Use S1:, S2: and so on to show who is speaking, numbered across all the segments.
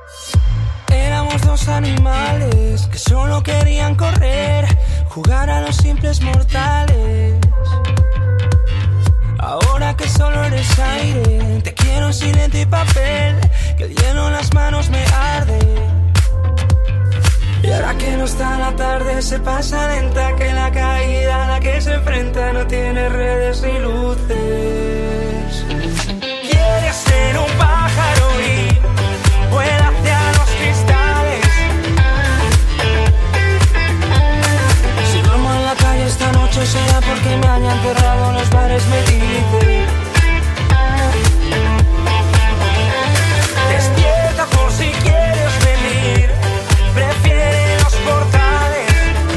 S1: Éramos dos animales que solo querían correr, jugar a los simples mortales. Ahora que solo eres aire, te quiero sin lente y papel, que el hielo en las manos me arde. Y ahora que no está la tarde, se pasa lenta, que la caída a la que se enfrenta no tiene redes ni luces. Quieres ser un pájaro y vuela hacia los cristales. Si duermo en la calle esta noche será porque me han enterrado en los bares, me dicen. Despierta por si quieres venir, prefiere los portales,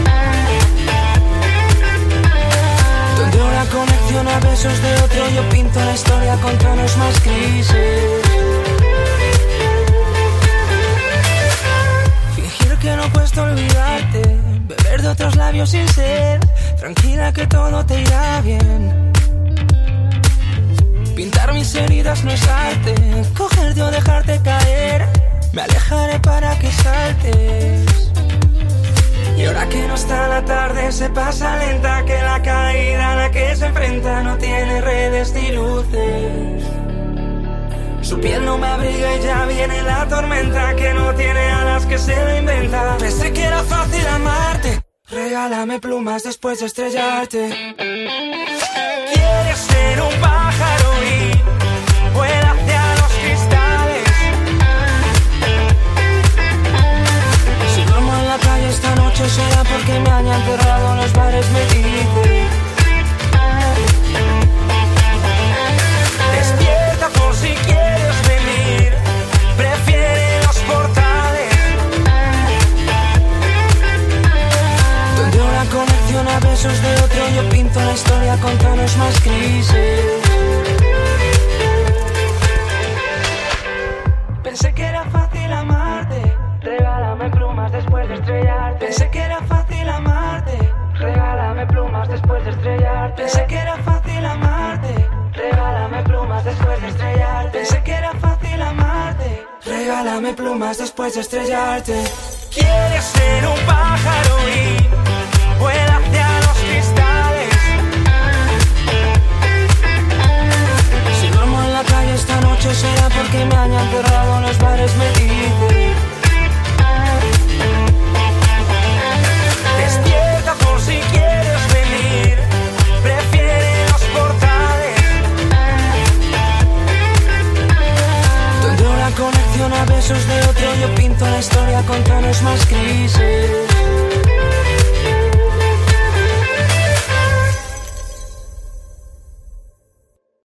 S1: donde una conexión a besos de otro. Yo pinto la historia con tonos más grises. Fingir que no cuesta olvidarte, beber de otros labios sin ser, tranquila que todo te irá bien. Pintar mis heridas no es arte, cogerte o dejarte caer, me alejaré para que saltes. Y ahora que no está la tarde, se pasa lenta, que la caída a la que se enfrenta no tiene redes ni luces. Su piel no me abriga y ya viene la tormenta, que no tiene alas, que se lo inventa. Pensé que era fácil amarte, regálame plumas después de estrellarte. Quieres ser un pájaro y vuela hacia los cristales. Si duermo en la calle esta noche será porque me han enterrado en los bares, me dicen. Despierta por si quieres venir, prefiere los portales, donde una conexión a besos de otro. Yo pinto la historia con tonos más grises. Pensé que era fácil amarte, regálame plumas después de estrellarte. Pensé que era fácil amarte, regálame plumas después de estrellarte. Pensé que era fácil amarte, regálame plumas después de estrellarte. Pensé que era fácil amarte, regálame plumas después de estrellarte. Quieres ser un pájaro y vuela hacia los cristales. Si duermo en la calle esta noche será porque me han enterrado en los bares, me dicen. Despierta por si quieres venir, prefiere los portales, donde una conexión a besos de otro. Yo pinto la historia con tonos más grises.